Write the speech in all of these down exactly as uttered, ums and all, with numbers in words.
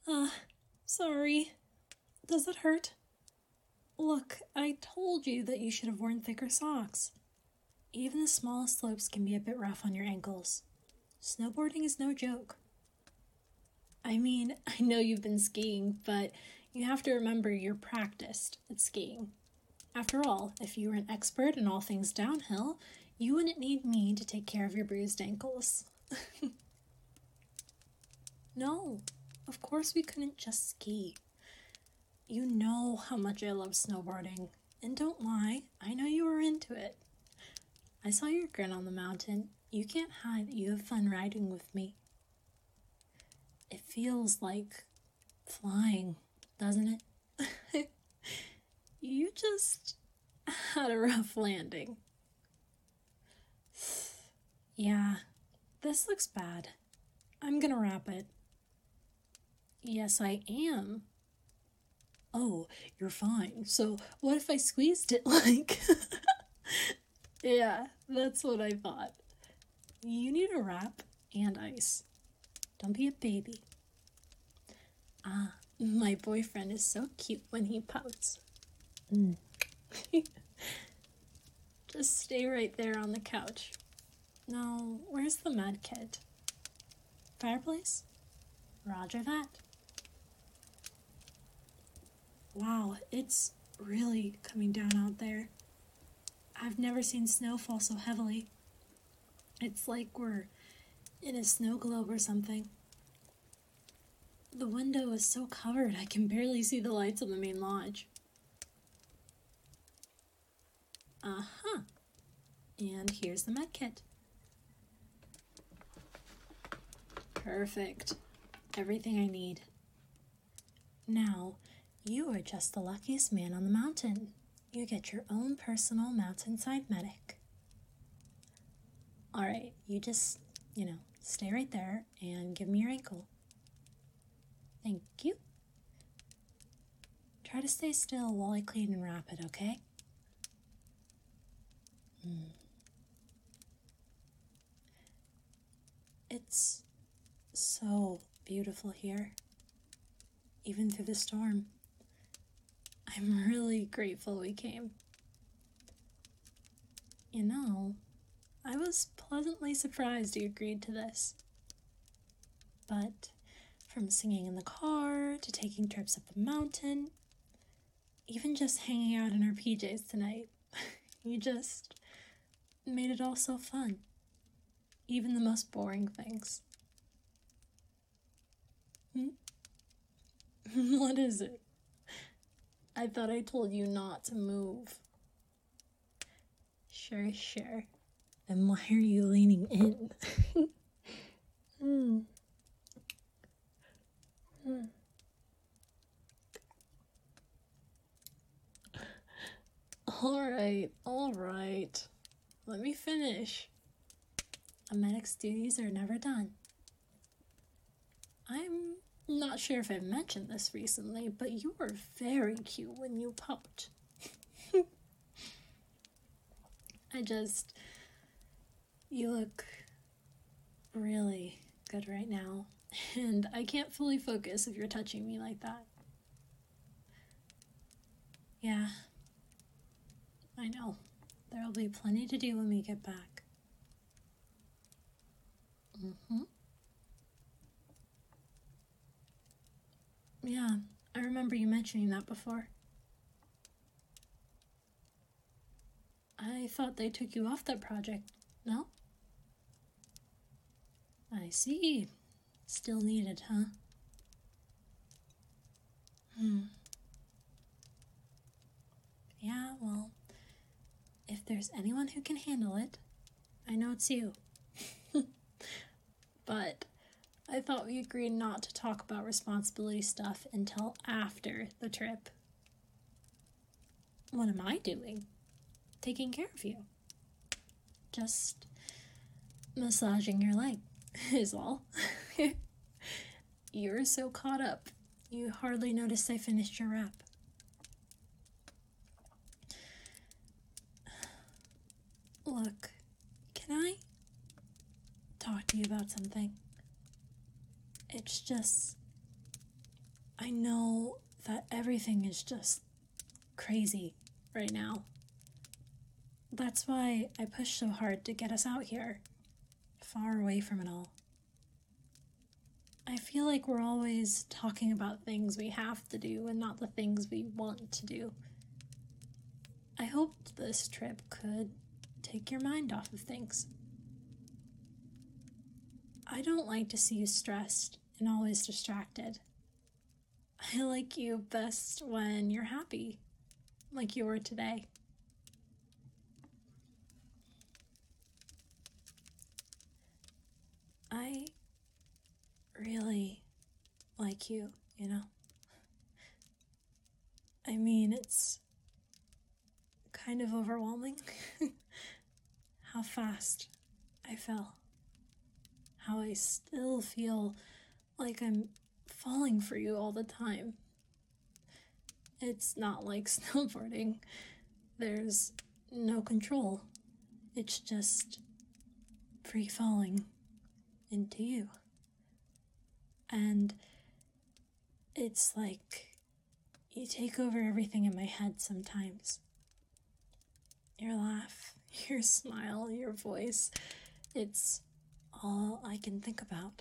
Uh, sorry. Does it hurt? Look, I told you that you should have worn thicker socks. Even the smallest slopes can be a bit rough on your ankles. Snowboarding is no joke. I mean, I know you've been skiing, but you have to remember you're practiced at skiing. After all, if you were an expert in all things downhill, you wouldn't need me to take care of your bruised ankles. No, of course we couldn't just ski. You know how much I love snowboarding, and don't lie, I know you were into it. I saw your grin on the mountain. You can't hide that you have fun riding with me. It feels like flying, doesn't it? You just had a rough landing. Yeah, this looks bad. I'm gonna wrap it. Yes, I am. Oh, you're fine. So what if I squeezed it like... Yeah, that's what I thought. You need a wrap and ice. Don't be a baby. Ah, my boyfriend is so cute when he pouts. Mm. Just stay right there on the couch. Now, where's the med kit? Fireplace? Roger that. Wow, it's really coming down out there. I've never seen snow fall so heavily. It's like we're in a snow globe or something. The window is so covered I can barely see the lights on the main lodge. Uh-huh. And here's the med kit. Perfect. Everything I need. Now, you are just the luckiest man on the mountain. You get your own personal mountainside medic. Alright, you just, you know, stay right there and give me your ankle. Thank you. Try to stay still while I clean and wrap it, okay? Mm. It's so beautiful here, even through the storm. I'm really grateful we came. You know, I was pleasantly surprised you agreed to this. But from singing in the car to taking trips up the mountain, even just hanging out in our P Js tonight, you just made it all so fun. Even the most boring things. Hmm? What is it? I thought I told you not to move. Sure, sure. Then why are you leaning in? Hmm. Hmm. Alright, alright. Let me finish. A medic's duties are never done. I'm not sure if I've mentioned this recently, but you were very cute when you popped. I just... You look really good right now, and I can't fully focus if you're touching me like that. Yeah, I know. There'll be plenty to do when we get back. Mm-hmm. Yeah, I remember you mentioning that before. I thought they took you off that project, no? I see. Still needed, huh? Hmm. Yeah, well, if there's anyone who can handle it, I know it's you. But I thought we agreed not to talk about responsibility stuff until after the trip. What am I doing? Taking care of you. Just massaging your leg is all. You're so caught up, you hardly noticed I finished your wrap. Look, can I talk to you about something? It's just I know that everything is just crazy right now. That's why I pushed so hard to get us out here, far away from it all. I feel like we're always talking about things we have to do and not the things we want to do. I hoped this trip could take your mind off of things. I don't like to see you stressed and always distracted. I like you best when you're happy, like you were today. I really like you, you know? I mean, it's kind of overwhelming how fast I fell. How I still feel like I'm falling for you all the time. It's not like snowboarding. There's no control. It's just free falling into you. And it's like you take over everything in my head sometimes. Your laugh, your smile, your voice, it's all I can think about.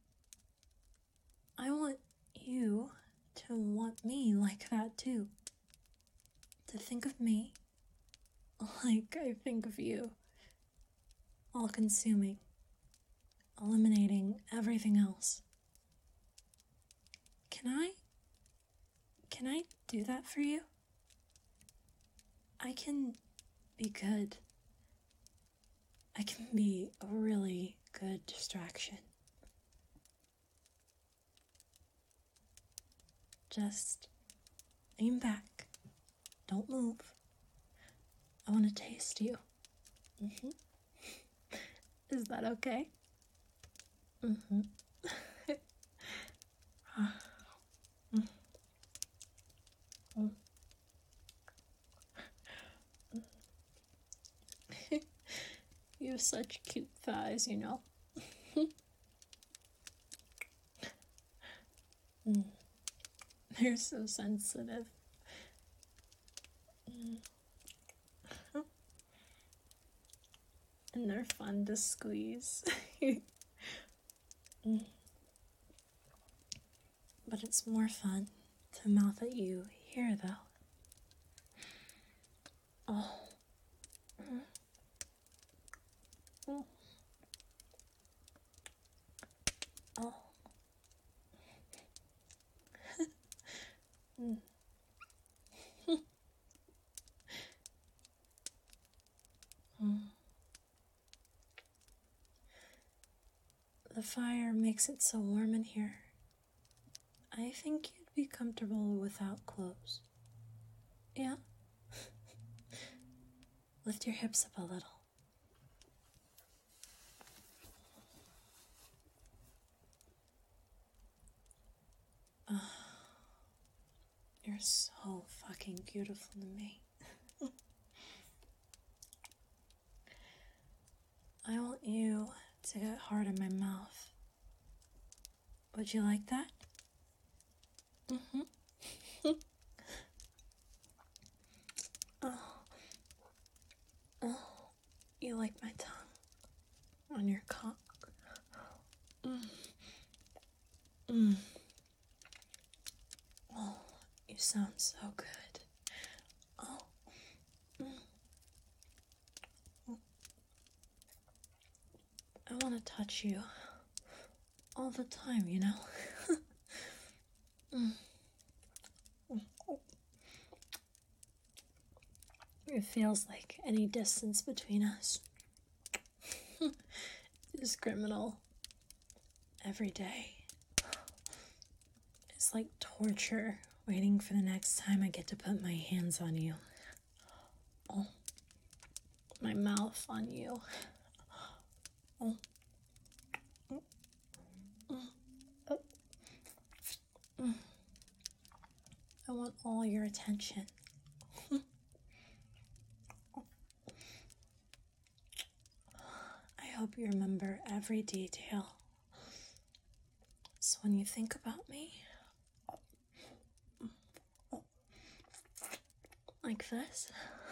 I want you to want me like that too. To think of me like I think of you. All consuming, eliminating everything else. Can I? Can I do that for you? I can be good. I can be a really good distraction. Just lean back. Don't move. I want to taste you. Mm-hmm. Is that okay? Mm-hmm. You have such cute thighs, you know. Mm. They're so sensitive. Mm. And they're fun to squeeze. Mm. But it's more fun to mouth at you here, though. Oh. Mm. Oh. Oh. Mm. Mm. The fire makes it so warm in here. I think you'd be comfortable without clothes. Yeah? Lift your hips up a little. Oh, you're so fucking beautiful to me. I want you to get hard in my mouth. Would you like that? Mm-hmm. Oh. Oh. You like my tongue on your cock? Mm. Mm. Oh, you sound so good. Oh. Mm. I want to touch you all the time, you know? Mm. It feels like any distance between us is criminal. Every day. It's like torture waiting for the next time I get to put my hands on you. Oh. My mouth on you. Oh. Mm. Oh. Mm. I want all your attention. I hope you remember every detail. So when you think about me, like this?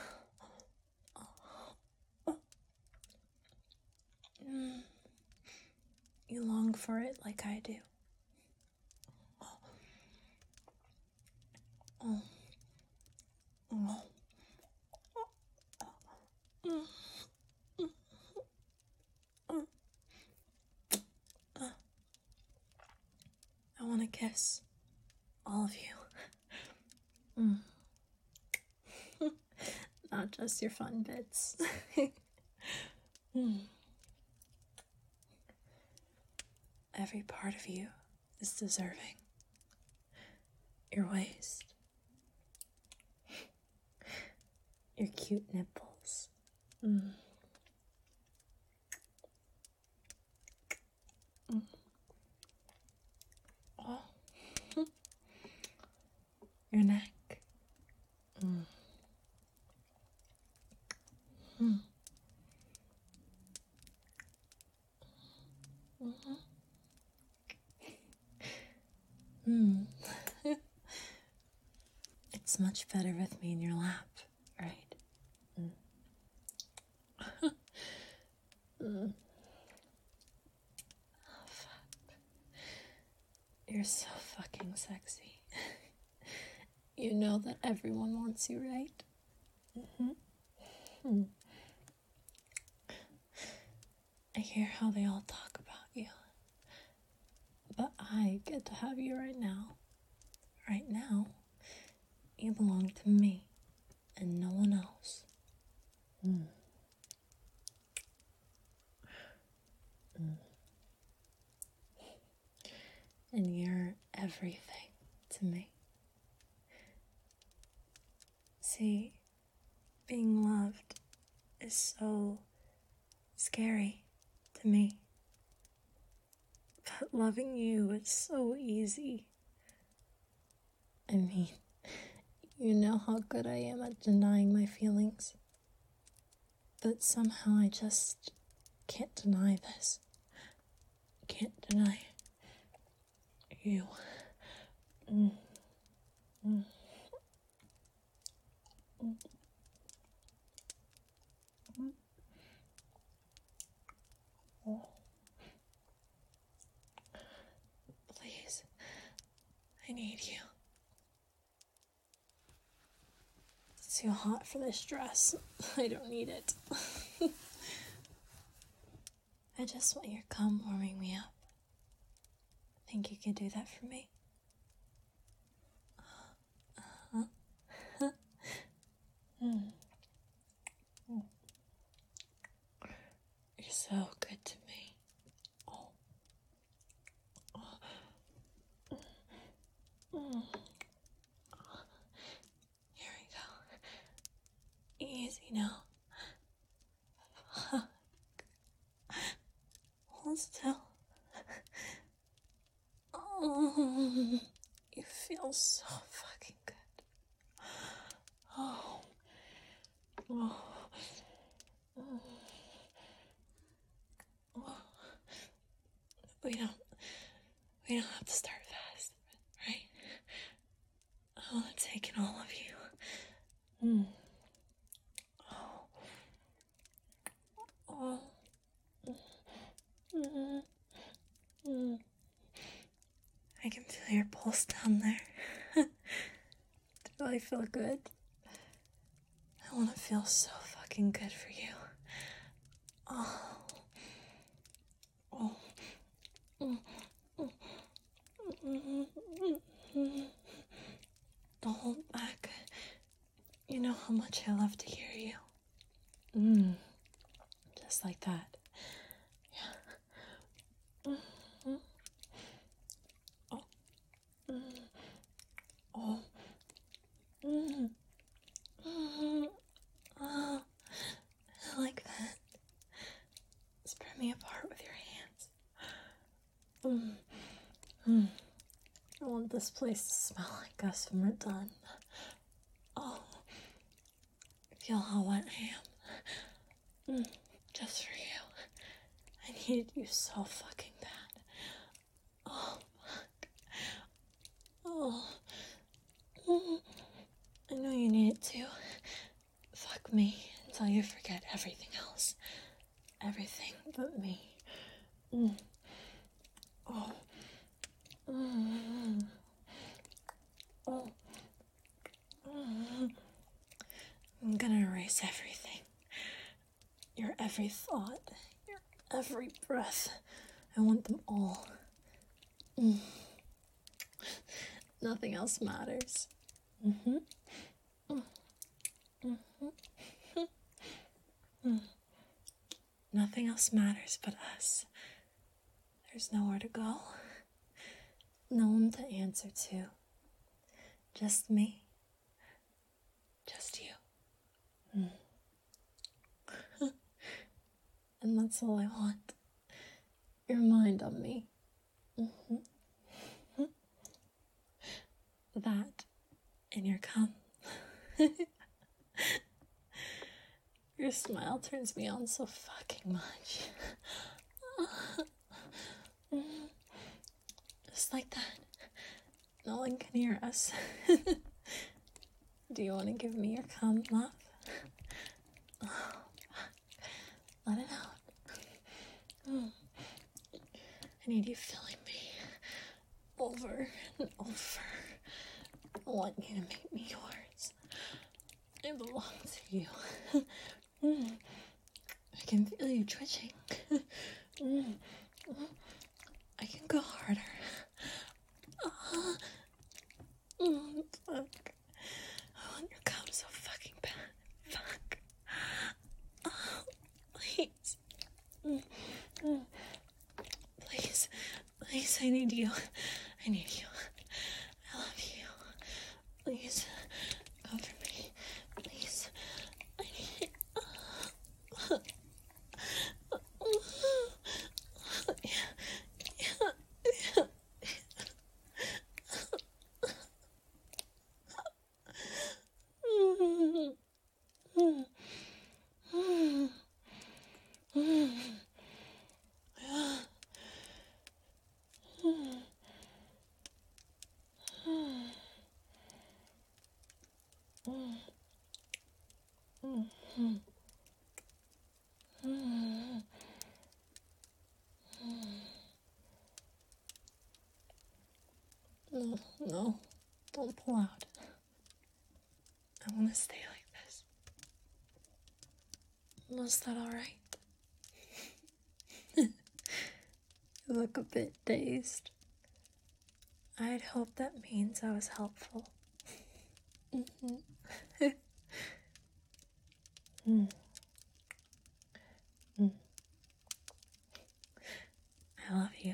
Mm. You long for it like I do. Oh. Oh. Mm. Mm. Mm. Uh. I want to kiss all of you. Mm. Not just your fun bits. mm. Every part of you is deserving. Your waist. Your cute nipples. Mm. Mm. Oh. Your neck. Mm. Mm. Mm-hmm. Mm. It's much better with me in your lap, right? Mm. mm. Oh, fuck. You're so fucking sexy. You know that everyone wants you, right? Mm-hmm. Hmm. I hear how they all talk about you. But I get to have you right now. Right now, you belong to me and no one else. Mm. Mm. And you're everything to me. See, being loved is so scary to me. But loving you is so easy. I mean, you know how good I am at denying my feelings. But somehow I just can't deny this. Can't deny you. Mm. Mm. Mm. Mm. Oh. Please, I need you. It's too hot for this dress. I don't need it. I just want your cum warming me up. Think you could do that for me? Uh-huh. mm. Mm. You're so good to me. Oh. Oh. Mm. Here we go. Easy now. Hold still. Oh, you feel so fucking good. Oh. Oh. Oh. Oh. We don't, we don't have to start fast, right? I want to take in all of you. Mm. Oh. Oh. Mm. Mm. I can feel your pulse down there. Do I feel good? I want to feel so fucking good for you. Oh. Oh. Mm. Mm. Mm. Mm. Don't hold back. You know how much I love to hear you. Mm. Just like that. Yeah. Mm. Oh. Mm. Oh. Mm. Mm. Oh. I like that. Spread me apart with your hands. Mm. Mm. I want this place to smell like us when we're done. Oh. Feel how wet I am. Mm. Just for you. I needed you so fucking bad. Oh, fuck. Oh. Mm. I know you need it too. everything else. Everything but me. Mm. Oh. Mm. Oh. Mm. I'm gonna erase everything. Your every thought, your every breath. I want them all. Mm. Nothing else matters. Mm-hmm. Mm. Mm-hmm. Mm. Nothing else matters but us. There's nowhere to go. No one to answer to. Just me. Just you. Mm. And that's all I want. Your mind on me. Mm-hmm. That and your cum. Your smile turns me on so fucking much. Just like that. No one can hear us. Do you want to give me your cum, love? Oh, let it out. Mm. I need you filling me over and over. I want you to make me yours. I belong to you. Mm. I can feel you twitching. Mm. I can go harder. Uh, mm, fuck. I want your cum so fucking bad. Fuck. Oh, please. Mm. Mm. Please. Please, I need you. I need you. I love you. Please, comfort me. Please. I need you. Yeah. Yeah. Yeah. No, no, don't pull out. I want to stay like this. Was that alright? You look a bit dazed. I'd hope that means I was helpful. Mm-hmm. mm. Mm. I love you.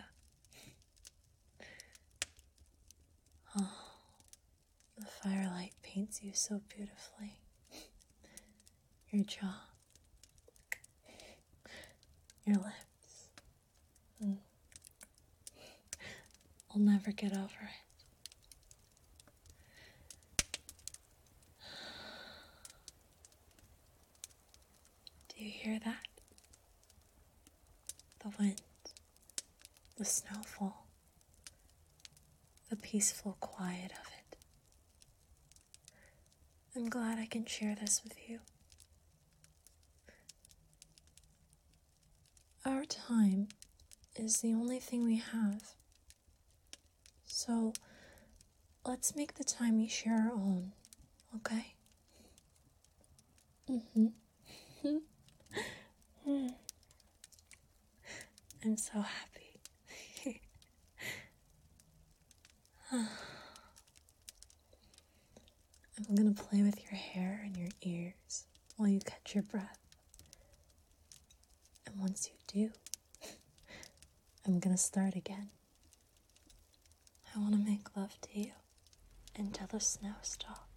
Oh, the firelight paints you so beautifully. Your jaw. Your lips. Mm. I'll never get over it. Do you hear that? The wind, the snowfall, the peaceful quiet of it. I'm glad I can share this with you. Our time is the only thing we have. So, let's make the time we share our own, okay? Mm-hmm. I'm so happy. I'm gonna play with your hair and your ears while you catch your breath. And once you do, I'm gonna start again. I wanna make love to you until the snow stops.